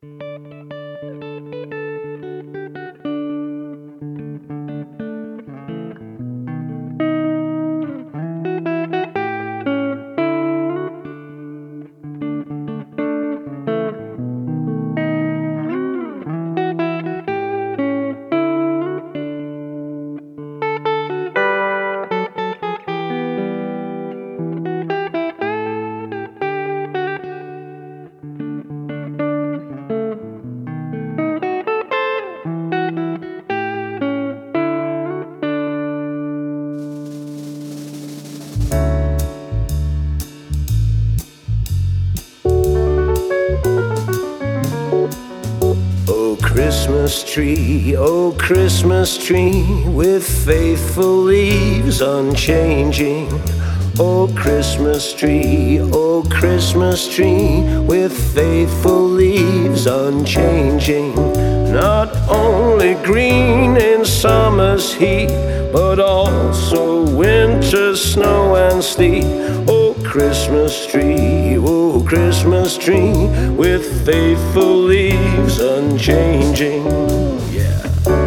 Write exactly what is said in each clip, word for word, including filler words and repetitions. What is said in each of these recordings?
Christmas tree, oh Christmas tree, with faithful leaves unchanging. Oh Christmas tree, oh Christmas tree, with faithful leaves unchanging. Not only green in summer's heat, but also winter's snow and sleet. Oh Christmas tree, oh Christmas tree, with faithful leaves unchanging. Yeah.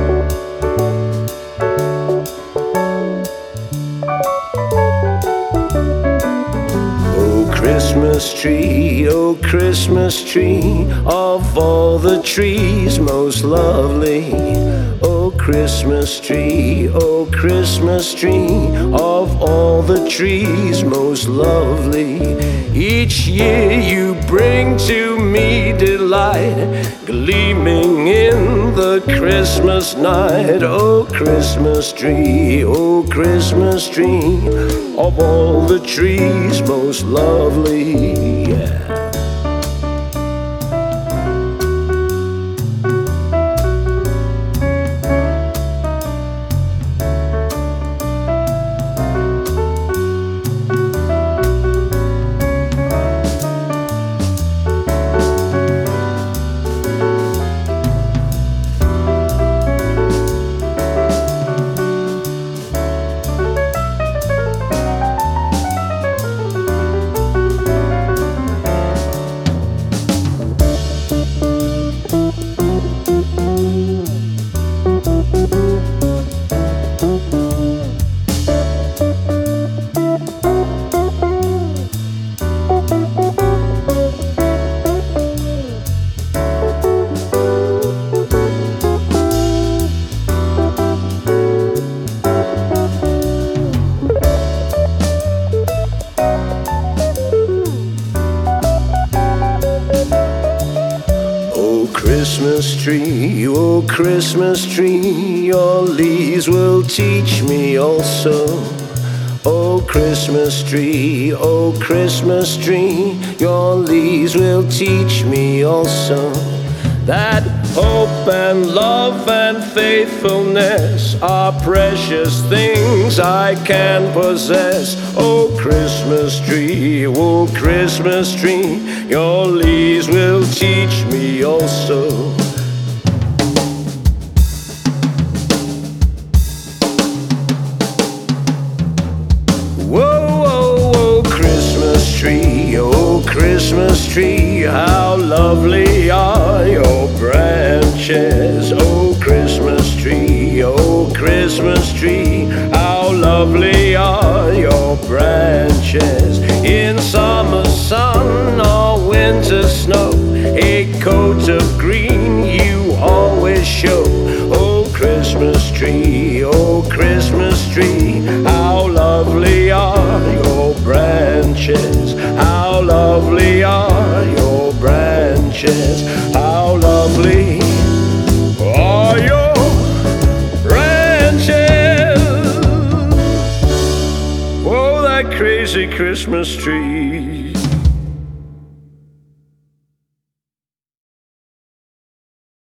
Oh Christmas tree, oh Christmas tree, of all the trees most lovely. Oh Christmas tree, oh Christmas tree, of all the trees most lovely. Each year you bring to me delight, gleaming in the Christmas night. Oh Christmas tree, oh Christmas tree, of all the trees most lovely. Yeah. Christmas tree, oh Christmas tree, your leaves will teach me also. Oh Christmas tree, oh Christmas tree, your leaves will teach me also that hope and love and faithfulness are precious things I can possess. Oh Christmas tree, oh Christmas tree, your leaves will teach me also. Whoa, whoa, whoa, Christmas tree, oh Christmas tree, how lovely are your branches. Oh Christmas tree, oh Christmas tree, how lovely are your branches. In summer sun or winter snow, a coat of green you always show. Oh Christmas tree, oh Christmas tree, how lovely are your branches. How lovely are your branches. How lovely are your branches. Oh, that crazy Christmas tree.